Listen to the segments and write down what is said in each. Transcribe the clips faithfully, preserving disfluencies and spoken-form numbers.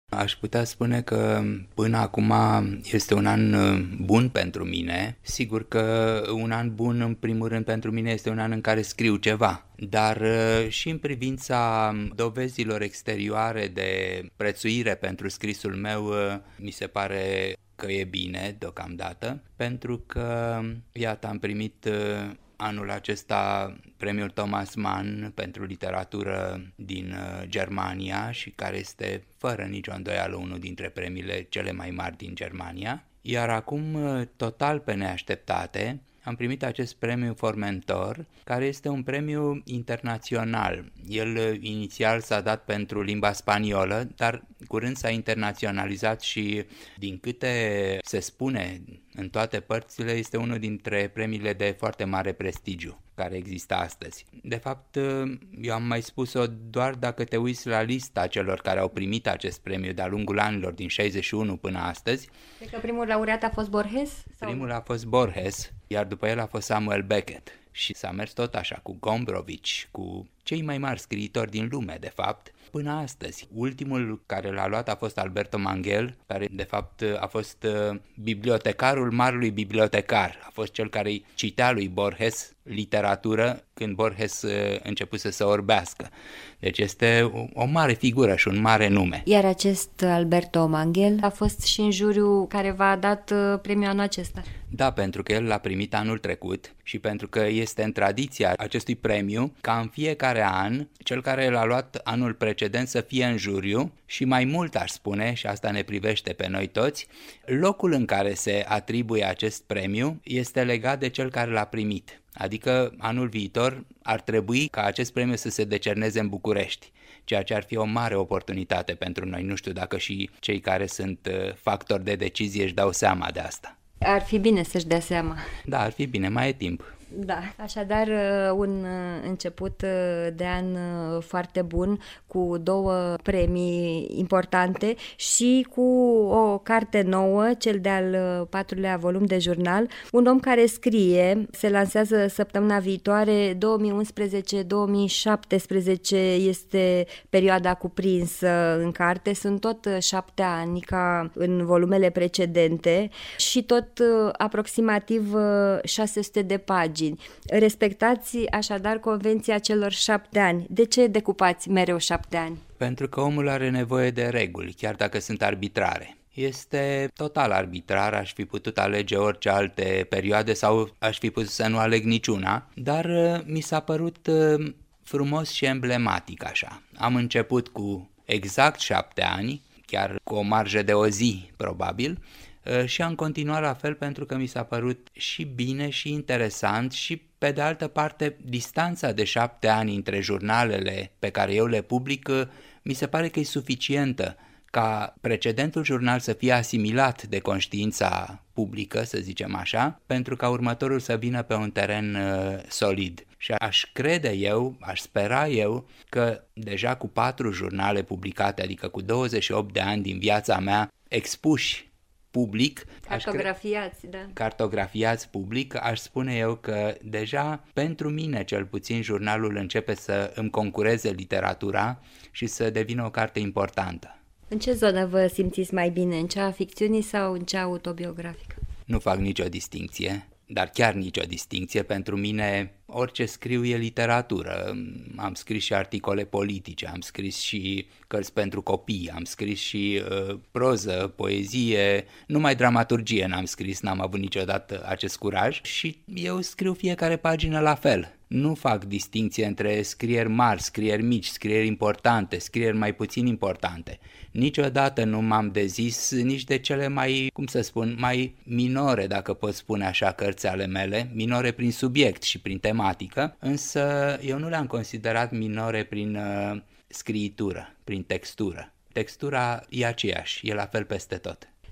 Aș putea spune că până acum este un an bun pentru mine. Sigur că un an bun, în primul rând, pentru mine este un an în care scriu ceva. Dar și în privința dovezilor exterioare de prețuire pentru scrisul meu, mi se pare că e bine deocamdată, pentru că, iată, am primit anul acesta premiul Thomas Mann pentru literatură din Germania și care este fără nicio îndoială unul dintre premiile cele mai mari din Germania. Iar acum, total pe neașteptate, am primit acest premiu Formentor, care este un premiu internațional. El inițial s-a dat pentru limba spaniolă, dar curând s-a internaționalizat și, din câte se spune în toate părțile, este unul dintre premiile de foarte mare prestigiu care există astăzi. De fapt, eu am mai spus-o doar dacă te uiți la lista celor care au primit acest premiu de-a lungul anilor, din șaizeci și unu până astăzi. Cred că primul laureat a fost Borges? Sau? Primul a fost Borges, iar după el a fost Samuel Beckett. Și s-a mers tot așa, cu Gombrowicz, cu cei mai mari scriitori din lume, de fapt, până astăzi. Ultimul care l-a luat a fost Alberto Manguel, care de fapt a fost bibliotecarul marului bibliotecar. A fost cel care citea lui Borges literatură când Borges începuse să orbească. Deci este o mare figură și un mare nume. Iar acest Alberto Manguel a fost și în juriu care v-a dat premiul anul acesta. Da, pentru că el l-a primit anul trecut și pentru că este în tradiția acestui premiu ca în fiecare an cel care l-a luat anul precedent să fie în juriu și mai mult aș spune, și asta ne privește pe noi toți, locul în care se atribuie acest premiu este legat de cel care l-a primit. Adică anul viitor ar trebui ca acest premiu să se decerneze în București, ceea ce ar fi o mare oportunitate pentru noi. Nu știu dacă și cei care sunt factori de decizie își dau seama de asta. Ar fi bine să-și dea seama. Da, ar fi bine, mai e timp. Da, așadar un început de an foarte bun, cu două premii importante și cu o carte nouă, cel de-al patrulea volum de jurnal. Un om care scrie, se lansează săptămâna viitoare, două mii unsprezece două mii șaptesprezece este perioada cuprinsă în carte, sunt tot șapte ani ca în volumele precedente și tot aproximativ șase sute de pagini. Respectați așadar convenția celor șapte ani. De ce decupați mereu șapte ani? Pentru că omul are nevoie de reguli, chiar dacă sunt arbitrare. Este total arbitrar, aș fi putut alege orice alte perioade sau aș fi putut să nu aleg niciuna, dar mi s-a părut frumos și emblematic așa. Am început cu exact șapte ani, chiar cu o marjă de o zi probabil, și am continuat la fel pentru că mi s-a părut și bine și interesant și, pe de altă parte, distanța de șapte ani între jurnalele pe care eu le public mi se pare că e suficientă ca precedentul jurnal să fie asimilat de conștiința publică, să zicem așa, pentru ca următorul să vină pe un teren uh, solid. Și aș crede eu, aș spera eu, că deja cu patru jurnale publicate, adică cu douăzeci și opt de ani din viața mea expuși public, cartografiați, cre- da. cartografiați public, aș spune eu că deja pentru mine cel puțin jurnalul începe să îmi concureze literatura și să devină o carte importantă. În ce zonă vă simțiți mai bine, în cea a ficțiunii sau în cea autobiografică? Nu fac nicio distincție, dar chiar nicio distincție. Pentru mine orice scriu e literatură. Am scris și articole politice, am scris și cărți pentru copii, am scris și uh, proză, poezie, numai dramaturgie n-am scris, n-am avut niciodată acest curaj și eu scriu fiecare pagină la fel. Nu fac distinție între scrieri mari, scrieri mici, scrieri importante, scrieri mai puțin importante. Niciodată nu m-am dezis nici de cele mai, cum să spun, mai minore, dacă pot spune așa, cărți ale mele, minore prin subiect și prin tematică, însă eu nu le-am considerat minore prin uh, scriitură, prin textură. Textura e aceeași, e la fel peste tot.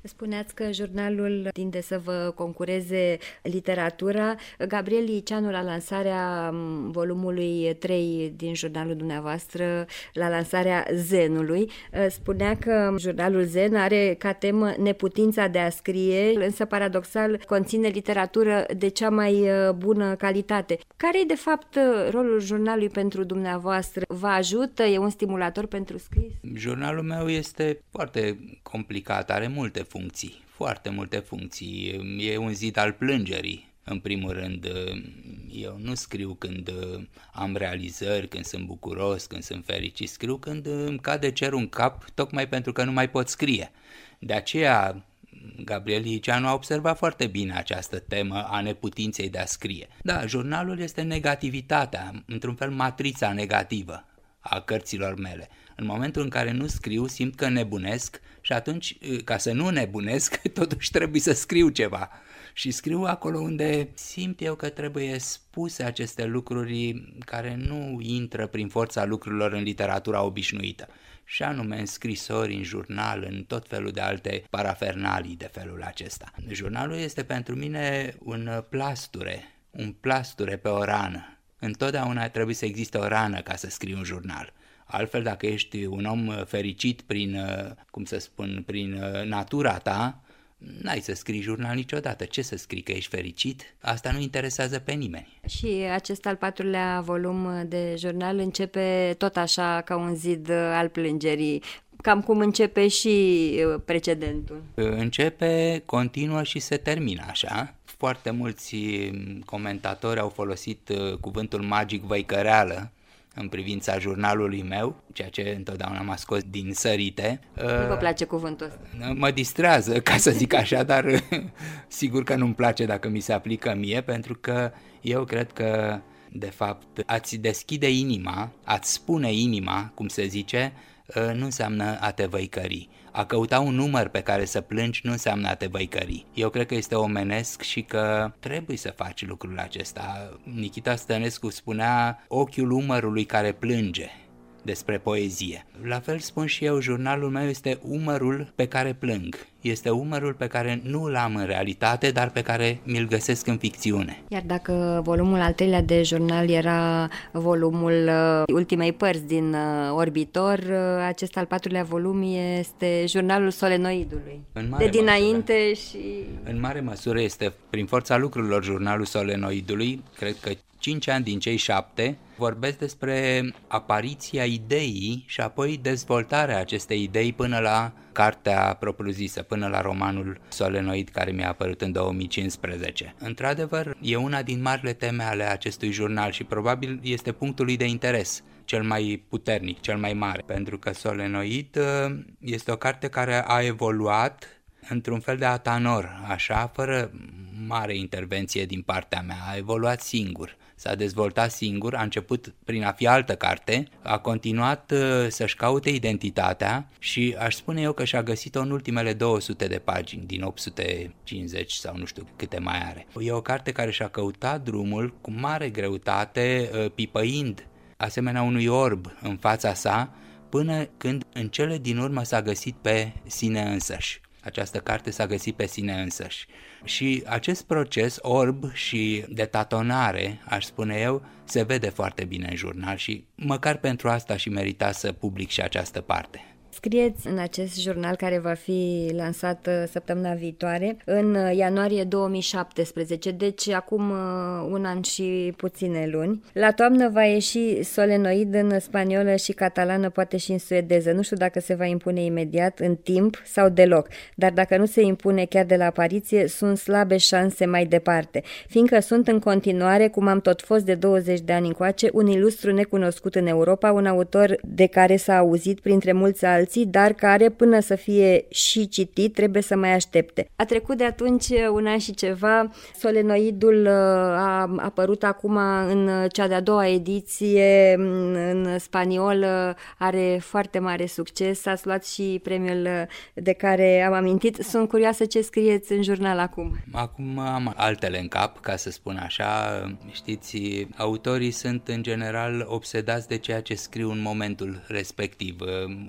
Spuneați că jurnalul tinde să vă concureze literatura. Gabriel Liceanu, la lansarea volumului trei din jurnalul dumneavoastră, la lansarea Zenului, spunea că jurnalul Zen are ca temă neputința de a scrie, însă paradoxal conține literatură de cea mai bună calitate. Care e de fapt rolul jurnalului pentru dumneavoastră? Vă ajută? E un stimulator pentru scris? Jurnalul meu este foarte complicat, are multe funcții, foarte multe funcții. E un zid al plângerii. În primul rând, eu nu scriu când am realizări, când sunt bucuros, când sunt fericit, scriu când îmi cade cerul în cap, tocmai pentru că nu mai pot scrie. De aceea, Gabriel Liceanu a observat foarte bine această temă a neputinței de a scrie. Da, jurnalul este negativitatea, într-un fel matrița negativă a cărților mele. În momentul în care nu scriu, simt că nebunesc și atunci, ca să nu nebunesc, totuși trebuie să scriu ceva. Și scriu acolo unde simt eu că trebuie spuse aceste lucruri care nu intră prin forța lucrurilor în literatura obișnuită. Și anume în scrisori, în jurnal, în tot felul de alte parafernalii de felul acesta. Jurnalul este pentru mine un plasture, un plasture pe o rană. Întotdeauna trebuie să existe o rană ca să scrii un jurnal. Altfel, dacă ești un om fericit prin, cum să spun, prin natura ta, n-ai să scrii jurnal niciodată. Ce să scrii, că ești fericit? Asta nu interesează pe nimeni. Și acest al patrulea volum de jurnal începe tot așa ca un zid al plângerii, cam cum începe și precedentul. Începe, continuă și se termină așa. Foarte mulți comentatori au folosit cuvântul magic văicăreală în privința jurnalului meu, ceea ce întotdeauna m-a scos din sărite. Nu vă place cuvântul ăsta? Mă distrează, ca să zic așa, dar sigur că nu-mi place dacă mi se aplică mie, pentru că eu cred că, de fapt, a-ți deschide inima, a-ți spune inima, cum se zice, nu înseamnă a te văicări. A căuta un număr pe care să plângi nu înseamnă a te văicări. Eu cred că este omenesc și că trebuie să faci lucrul acesta. Nikita Stănescu spunea ochiul umărului care plânge despre poezie. La fel spun și eu, jurnalul meu este umărul pe care plâng. Este umărul pe care nu l-am în realitate, dar pe care mi-l găsesc în ficțiune. Iar dacă volumul al treilea de jurnal era volumul uh, ultimei părți din uh, Orbitor, uh, acest al patrulea volum este jurnalul solenoidului. De dinainte măsură. și... În mare măsură este, prin forța lucrurilor, jurnalul solenoidului. Cred că cinci ani din cei șapte vorbesc despre apariția ideii și apoi dezvoltarea acestei idei până la cartea propriu-zisă, până la romanul Solenoid, care mi-a apărut în două mii cincisprezece. Într-adevăr, e una din marile teme ale acestui jurnal și probabil este punctul lui de interes cel mai puternic, cel mai mare, pentru că Solenoid este o carte care a evoluat într-un fel de atanor, așa, fără mare intervenție din partea mea, a evoluat singur. S-a dezvoltat singur, a început prin a fi altă carte, a continuat uh, să-și caute identitatea și aș spune eu că și-a găsit-o în ultimele două sute de pagini, din opt sute cincizeci sau nu știu câte mai are. E o carte care și-a căutat drumul cu mare greutate, uh, pipăind asemenea unui orb în fața sa, până când în cele din urmă s-a găsit pe sine însăși. Această carte s-a găsit pe sine însăși. Și acest proces orb și de tatonare, aș spune eu, se vede foarte bine în jurnal și măcar pentru asta și merita să public și această parte. Scrieți în acest jurnal care va fi lansat săptămâna viitoare, în ianuarie două mii șaptesprezece, deci acum un an și puține luni. La toamnă va ieși Solenoid în spaniolă și catalană, poate și în suedeză. Nu știu dacă se va impune imediat, în timp sau deloc, dar dacă nu se impune chiar de la apariție, sunt slabe șanse mai departe, fiindcă sunt în continuare, cum am tot fost de douăzeci de ani încoace, un ilustru necunoscut în Europa, un autor de care s-a auzit printre mulți alții, dar care, până să fie și citit, trebuie să mai aștepte. A trecut de atunci un an și ceva, Solenoidul a apărut acum în cea de-a doua ediție, în spaniolă, are foarte mare succes, ați luat și premiul de care am amintit. Sunt curioasă ce scrieți în jurnal acum. Acum am altele în cap, ca să spun așa. Știți, autorii sunt în general obsedați de ceea ce scriu în momentul respectiv, uită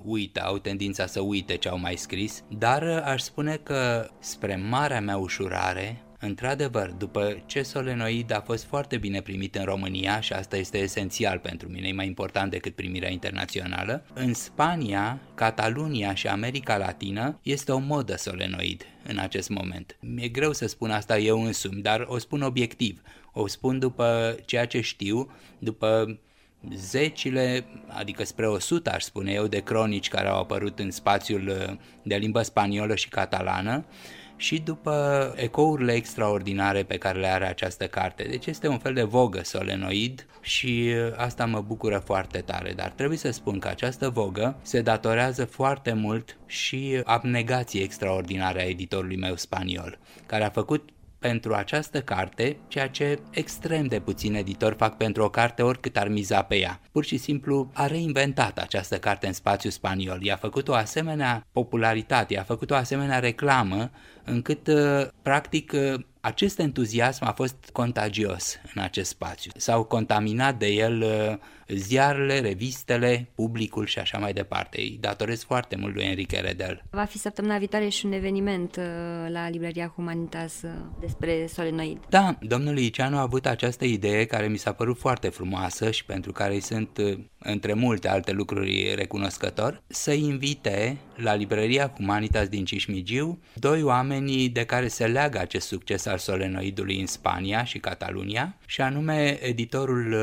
au tendința să uite ce au mai scris, dar aș spune că, spre marea mea ușurare, într-adevăr, după ce Solenoid a fost foarte bine primit în România, și asta este esențial pentru mine, e mai important decât primirea internațională, în Spania, Catalunia și America Latină este o modă Solenoid în acest moment. Mi-e greu să spun asta eu însumi, dar o spun obiectiv, o spun după ceea ce știu, după zecile, adică spre o sută, aș spune eu, de cronici care au apărut în spațiul de limbă spaniolă și catalană, și după ecourile extraordinare pe care le are această carte. Deci este un fel de vogă Solenoid și asta mă bucură foarte tare, dar trebuie să spun că această vogă se datorează foarte mult și abnegației extraordinare a editorului meu spaniol, care a făcut pentru această carte ceea ce extrem de puțini editori fac pentru o carte oricât ar miza pe ea. Pur și simplu a reinventat această carte în spațiul spaniol, i-a făcut o asemenea popularitate, i-a făcut o asemenea reclamă, încât practic acest entuziasm a fost contagios în acest spațiu. S-au contaminat de el ziarele, revistele, publicul și așa mai departe. Îi datorez foarte mult lui Enrique Redel. Va fi săptămâna viitoare și un eveniment la Librăria Humanitas despre Solenoid. Da, domnul Liceanu a avut această idee care mi s-a părut foarte frumoasă și pentru care îi sunt, între multe alte lucruri, recunoscător, să invite la Librăria Humanitas din Cismigiu doi oameni de care se leagă acest succes al Solenoidului în Spania și Catalunia, și anume editorul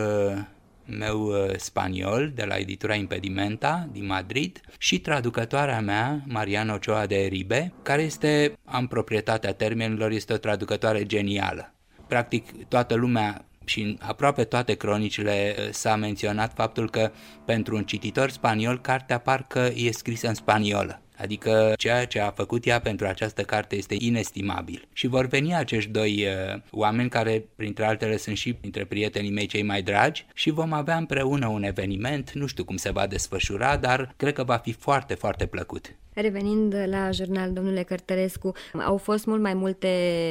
meu spaniol de la editura Impedimenta din Madrid și traducătoarea mea, Mariana Ochoa de Eribe, care este, am proprietatea termenilor, este o traducătoare genială. Practic toată lumea și în aproape toate cronicile s-a menționat faptul că pentru un cititor spaniol cartea parcă e scrisă în spaniolă. Adică ceea ce a făcut ea pentru această carte este inestimabil. Și vor veni acești doi uh, oameni care, printre altele, sunt și printre prietenii mei cei mai dragi, și vom avea împreună un eveniment, nu știu cum se va desfășura, dar cred că va fi foarte, foarte plăcut. Revenind la jurnal, domnule Cărtărescu, au fost mult mai multe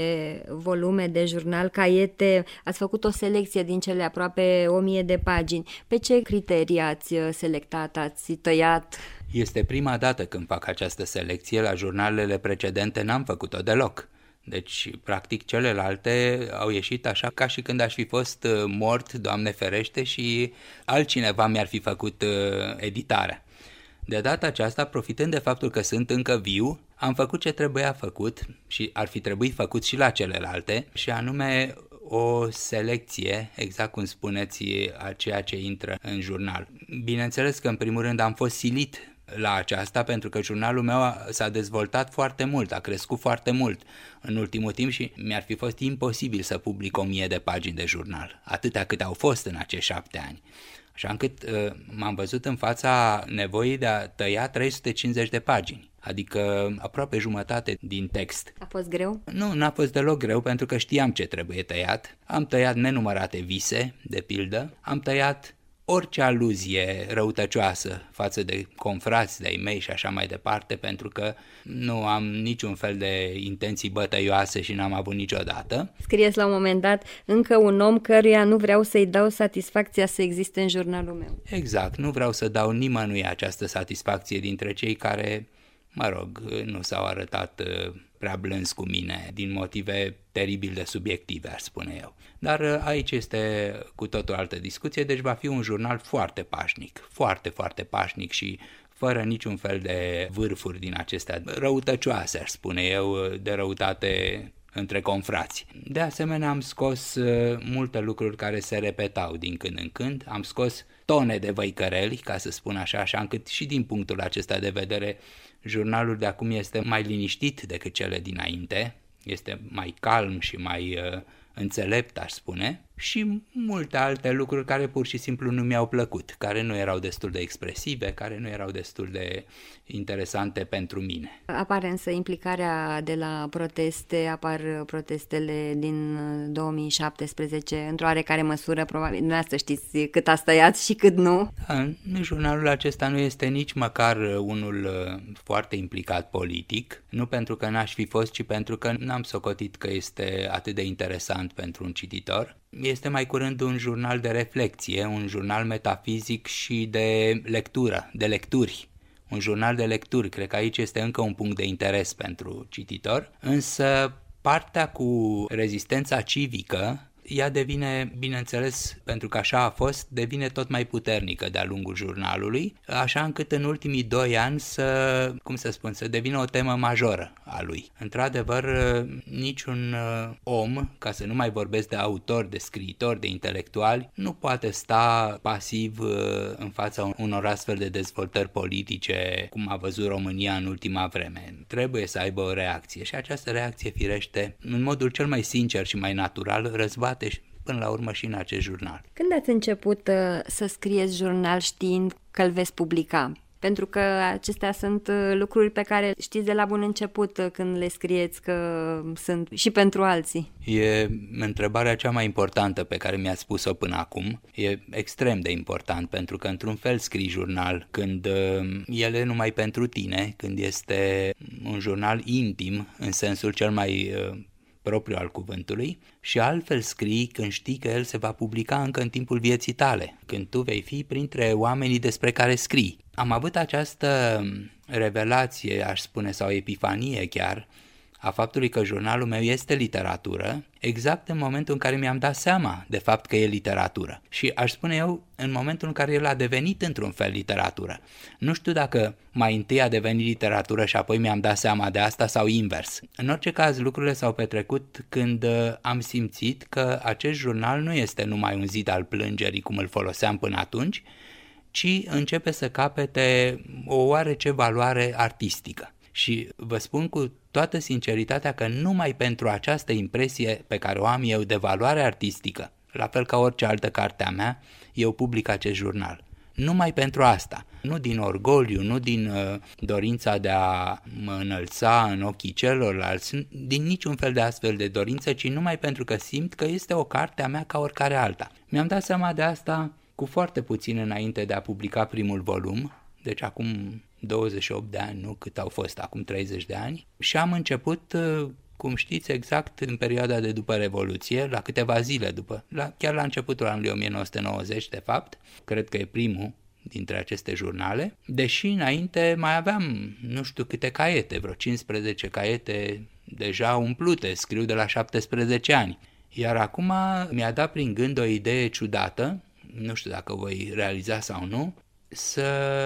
volume de jurnal, caiete, ați făcut o selecție din cele aproape o mie de pagini. Pe ce criterii ați selectat, ați tăiat? Este prima dată când fac această selecție, la jurnalele precedente n-am făcut-o deloc. Deci, practic, celelalte au ieșit așa ca și când aș fi fost mort, Doamne ferește, și altcineva mi-ar fi făcut editarea. De data aceasta, profitând de faptul că sunt încă viu, am făcut ce trebuia făcut și ar fi trebuit făcut și la celelalte, și anume o selecție, exact cum spuneți, a ceea ce intră în jurnal. Bineînțeles că în primul rând am fost silit la aceasta pentru că jurnalul meu s-a dezvoltat foarte mult, a crescut foarte mult în ultimul timp și mi-ar fi fost imposibil să public o mie de pagini de jurnal, atâtea câte au fost în acești șapte ani. Așa încât uh, m-am văzut în fața nevoii de a tăia trei sute cincizeci de pagini, adică aproape jumătate din text. A fost greu? Nu, n-a fost deloc greu pentru că știam ce trebuie tăiat. Am tăiat nenumărate vise, de pildă, am tăiat orice aluzie răutăcioasă față de confrați de-ai mei și așa mai departe, pentru că nu am niciun fel de intenții bătăioase și n-am avut niciodată. Scrieți la un moment dat, încă un om căruia nu vreau să-i dau satisfacția să existe în jurnalul meu. Exact, nu vreau să dau nimănui această satisfacție dintre cei care, mă rog, nu s-au arătat prea blânzi cu mine, din motive teribil de subiective, ar spune eu. Dar aici este cu totul altă discuție, deci va fi un jurnal foarte pașnic, foarte, foarte pașnic și fără niciun fel de vârfuri din acestea răutăcioase, aș spune eu, de răutate între confrați. De asemenea, am scos multe lucruri care se repetau din când în când, am scos tone de văicăreli, ca să spun așa, așa încât și din punctul acesta de vedere jurnalul de acum este mai liniștit decât cele dinainte, este mai calm și mai uh, înțelept, aș spune, și multe alte lucruri care pur și simplu nu mi-au plăcut, care nu erau destul de expresive, care nu erau destul de interesante pentru mine. Apare însă implicarea de la proteste, apar protestele din două mii șaptesprezece, într-o oarecare măsură, probabil, dumneavoastră știți cât ați tăiat și cât nu. Da, jurnalul acesta nu este nici măcar unul foarte implicat politic, nu pentru că n-aș fi fost, ci pentru că n-am socotit că este atât de interesant pentru un cititor. Este mai curând un jurnal de reflecție, un jurnal metafizic și de lectură, de lecturi. un jurnal de lecturi, cred că aici este încă un punct de interes pentru cititor, însă partea cu rezistența civică, ea devine, bineînțeles, pentru că așa a fost, devine tot mai puternică de-a lungul jurnalului, așa încât în ultimii doi ani să, cum să spun, să devină o temă majoră a lui. Într-adevăr, niciun om, ca să nu mai vorbesc de autori, de scriitori, de intelectuali, nu poate sta pasiv în fața unor astfel de dezvoltări politice, cum a văzut România în ultima vreme. Trebuie să aibă o reacție și această reacție, firește, în modul cel mai sincer și mai natural, răzbate până la urmă și în acest jurnal. Când ați început uh, să scrieți jurnal știind că îl veți publica? Pentru că acestea sunt uh, lucruri pe care știți de la bun început uh, când le scrieți că sunt și pentru alții. E întrebarea cea mai importantă pe care mi-ați spus-o până acum. E extrem de important pentru că într-un fel scrii jurnal când uh, el e numai pentru tine, când este un jurnal intim în sensul cel mai uh, propriu al cuvântului, și altfel scrii când știi că el se va publica încă în timpul vieții tale, când tu vei fi printre oamenii despre care scrii. Am avut această revelație, aș spune, sau epifanie chiar, a faptului că jurnalul meu este literatură, exact în momentul în care mi-am dat seama de fapt că e literatură. Și aș spune eu, în momentul în care el a devenit într-un fel literatură. Nu știu dacă mai întâi a devenit literatură și apoi mi-am dat seama de asta sau invers. În orice caz, lucrurile s-au petrecut când am simțit că acest jurnal nu este numai un zid al plângerii cum îl foloseam până atunci, ci începe să capete o oarece valoare artistică. Și vă spun cu toată sinceritatea că numai pentru această impresie pe care o am eu de valoare artistică, la fel ca orice altă carte a mea, eu public acest jurnal. Numai pentru asta, nu din orgoliu, nu din uh, dorința de a mă înălța în ochii celorlalți, din niciun fel de astfel de dorință, ci numai pentru că simt că este o carte a mea ca oricare alta. Mi-am dat seama de asta cu foarte puțin înainte de a publica primul volum, deci acum douăzeci și opt de ani, nu cât au fost acum treizeci de ani, și am început, cum știți, exact în perioada de după Revoluție, la câteva zile după, la, chiar la începutul anului o mie nouă sute nouăzeci, de fapt, cred că e primul dintre aceste jurnale, deși înainte mai aveam nu știu câte caiete, vreo cincisprezece caiete deja umplute, scriu de la șaptesprezece ani. Iar acum mi-a dat prin gând o idee ciudată, nu știu dacă o voi realiza sau nu, să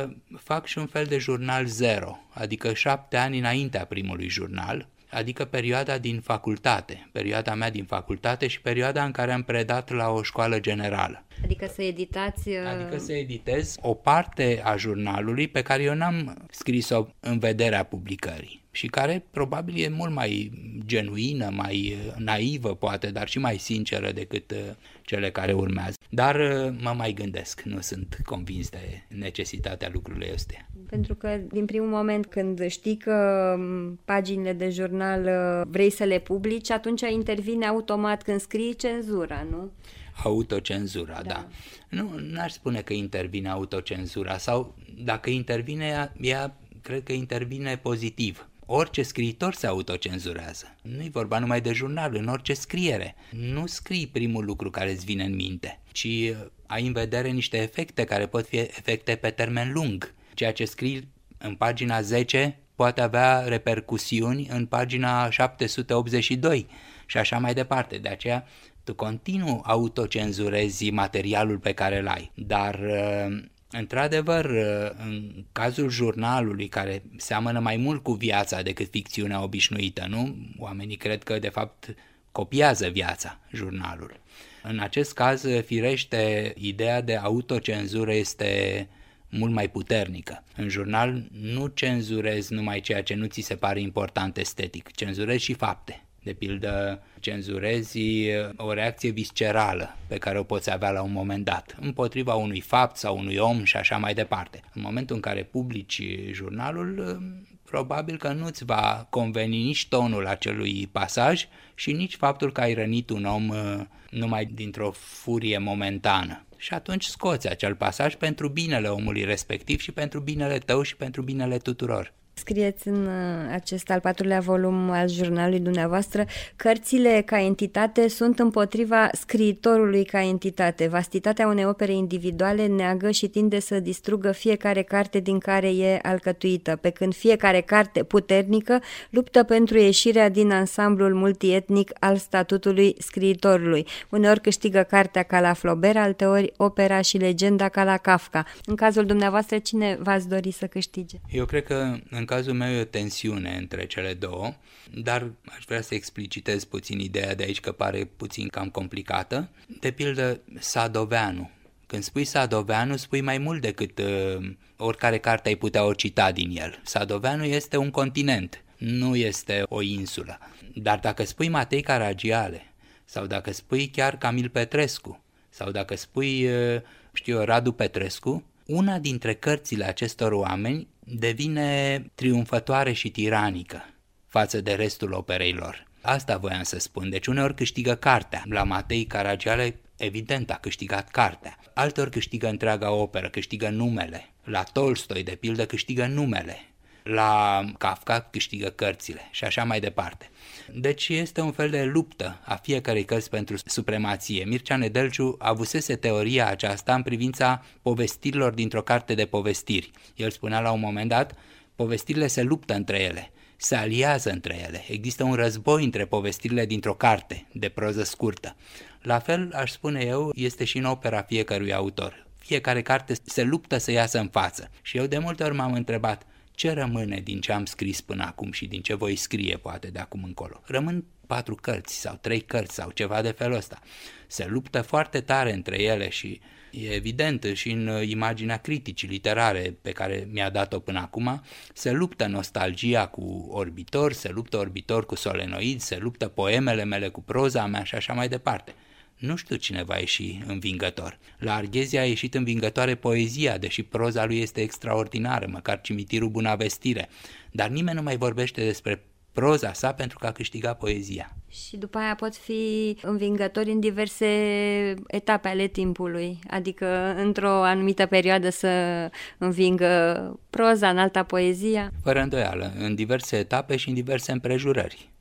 fac și un fel de jurnal zero, adică șapte ani înaintea primului jurnal, adică perioada din facultate, perioada mea din facultate și perioada în care am predat la o școală generală. Adică să editați... Adică să editez o parte a jurnalului pe care eu n-am scris-o în vederea publicării și care probabil e mult mai genuină, mai naivă poate, dar și mai sinceră decât cele care urmează. Dar mă mai gândesc, nu sunt convins de necesitatea lucrurilor astea. Pentru că din primul moment când știi că paginile de jurnal vrei să le publici, atunci intervine automat când scrii cenzura, nu? Autocenzura, da. da. Nu, n-aș spune că intervine autocenzura sau dacă intervine, ea, ea cred că intervine pozitiv. Orice scriitor se autocenzurează. Nu-i vorba numai de jurnal, în orice scriere. Nu scrii primul lucru care îți vine în minte, ci ai în vedere niște efecte care pot fi efecte pe termen lung. Ceea ce scrii în pagina zece poate avea repercusiuni în pagina șapte sute optzeci și doi și așa mai departe. De aceea tu continuu autocenzurezi materialul pe care îl ai. Dar într-adevăr, în cazul jurnalului, care seamănă mai mult cu viața decât ficțiunea obișnuită, nu? Oamenii cred că, de fapt, copiază viața, jurnalul. În acest caz, firește, ideea de autocenzură este mult mai puternică. În jurnal nu cenzurezi numai ceea ce nu ți se pare important estetic, cenzurezi și fapte. De pildă, cenzurezi o reacție viscerală pe care o poți avea la un moment dat, împotriva unui fapt sau unui om și așa mai departe. În momentul în care publici jurnalul, probabil că nu-ți va conveni nici tonul acelui pasaj și nici faptul că ai rănit un om numai dintr-o furie momentană. Și atunci scoți acel pasaj pentru binele omului respectiv și pentru binele tău și pentru binele tuturor. Scrieți în acest al patrulea volum al jurnalului dumneavoastră: cărțile ca entitate sunt împotriva scriitorului ca entitate. Vastitatea unei opere individuale neagă și tinde să distrugă fiecare carte din care e alcătuită, pe când fiecare carte puternică luptă pentru ieșirea din ansamblul multietnic al statutului scriitorului. Uneori câștigă cartea ca la Flaubert, alteori opera și legenda ca la Kafka. În cazul dumneavoastră, cine v-ați dori să câștige? Eu cred că în În cazul meu e o tensiune între cele două, dar aș vrea să explicitez puțin ideea de aici, că pare puțin cam complicată. De pildă, Sadoveanu. Când spui Sadoveanu, spui mai mult decât uh, oricare carte ai putea o cita din el. Sadoveanu este un continent, nu este o insulă. Dar dacă spui Matei Caragiale, sau dacă spui chiar Camil Petrescu, sau dacă spui, uh, știu eu, Radu Petrescu, una dintre cărțile acestor oameni devine triumfătoare și tiranică față de restul operei lor. Asta voiam să spun. Deci uneori câștigă cartea. La Matei Caragiale, evident, a câștigat cartea. Alteori câștigă întreaga operă, câștigă numele. La Tolstoi, de pildă, câștigă numele. La Kafka câștigă cărțile și așa mai departe. Deci este un fel de luptă a fiecărei cărți pentru supremație. Mircea Nedelciu avusese teoria aceasta în privința povestirilor dintr-o carte de povestiri. El spunea la un moment dat, povestirile se luptă între ele, se aliază între ele. Există un război între povestirile dintr-o carte de proză scurtă. La fel, aș spune eu, este și în opera fiecărui autor. Fiecare carte se luptă să iasă în față. Și eu de multe ori m-am întrebat, ce rămâne din ce am scris până acum și din ce voi scrie poate de acum încolo? Rămân patru cărți sau trei cărți sau ceva de felul ăsta. Se luptă foarte tare între ele și e evident și în imaginea criticii literare pe care mi-a dat-o până acum, se luptă nostalgia cu Orbitor, se luptă Orbitor cu Solenoid, se luptă poemele mele cu proza mea și așa mai departe. Nu știu cine va ieși învingător. La Arghezi a ieșit învingătoare poezia, deși proza lui este extraordinară, măcar Cimitirul Bunavestire, dar nimeni nu mai vorbește despre proza sa pentru că a câștigat poezia. Și după aia pot fi învingători în diverse etape ale timpului, adică într-o anumită perioadă să învingă proza, în alta poezia. Fără îndoială, în diverse etape și în diverse împrejurări.